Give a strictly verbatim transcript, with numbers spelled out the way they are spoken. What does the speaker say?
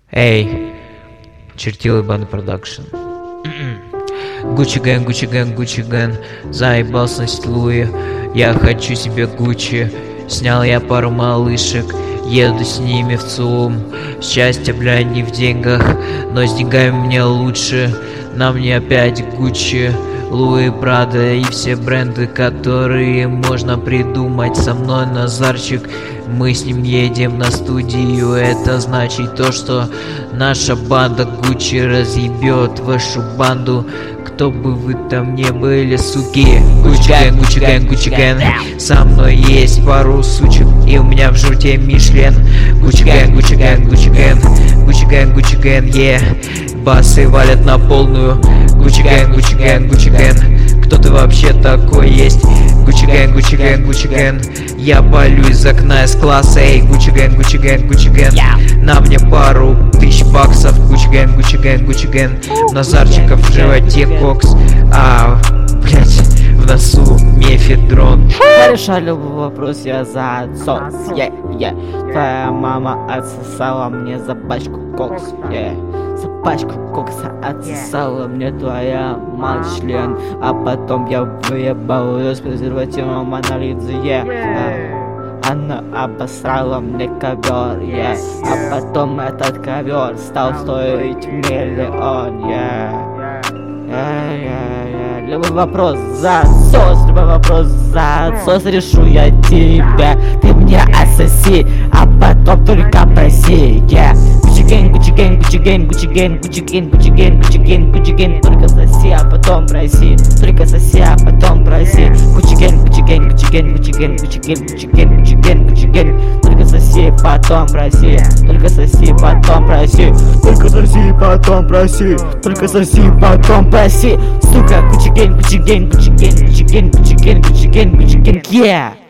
Эй, чертилы банд продакшн. Гуччи Гэн, Гуччи Гэн, Гуччи Гэн, заебался носить Луи. Я хочу себе Гуччи. Снял я пару малышек, еду с ними в ЦУМ. Счастье, бля, не в деньгах, но с деньгами мне лучше. На мне опять Гуччи, Луи, Прада и все бренды, которые можно придумать. Со мной Назарчик, мы с ним едем на студию. Это значит то, что наша банда Гуччи разъебет вашу банду. Кто бы вы там не были, суки. Гуччи Гэн, Гуччи Гэн, Гуччи Гэн. Со мной есть пару сучек, и у меня в журте Мишлен. Гуччи Гэн, Гуччи Гэн, Гуччи Гэн, Гуччи Гэн, Гуччи Гэн, е. Басы валят на полную. Гуччи Гэн, Гуччи Гэн, Гуччи Гэн. Кто ты вообще такой есть? Гуччи Гэн, Гуччи Гэн, Гуччи Гэн. Я палю из окна из класса. Эй, Гуччи Гэн, Гуччи Гэн, Гуччи Гэн. На мне пару тысяч баксов. Гуччи Гэн, Гуччи Гэн, Гуччи Гэн. Назарчиков в животе кокс. А, блять, в носу мефедрон. Я решаю любой вопрос, я за отсос, е, е. Твоя мама отсосала мне за пачку кокс, е. За пачку кокса отсосала мне твоя мать член. А потом я выебал ее с презервативом монолидзе, е. Она обосрала мне ковер, е. А потом этот ковер стал стоить миллион, е. е, е, е. Любой вопрос за отсос, любой вопрос за отсос решу я тебя. Ты мне отсоси, а потом только проси, yeah. Гуччи Гэн, Гуччи Гэн, Гуччи Гэн, Гуччи Гэн, Гуччи Гэн, Гуччи Гэн, Гуччи Гэн, Гуччи Гэн. Только соси, а потом проси, только соси, а потом проси. Гуччи Гэн, Гуччи Гэн, Гуччи Гэн, Гуччи Гэн, Гуччи Гэн, Гуччи Гэн, Гуччи Гэн, Гуччи Гэн. Только соси, потом проси, только соси, потом проси, только соси, потом проси, только соси, потом проси. Сука, Гуччи Гэн, Гуччи Гэн, Гуччи Гэн, Гуччи Гэн, Гуччи Гэн, Гуччи Гэн, Гуччи Гэн, yeah.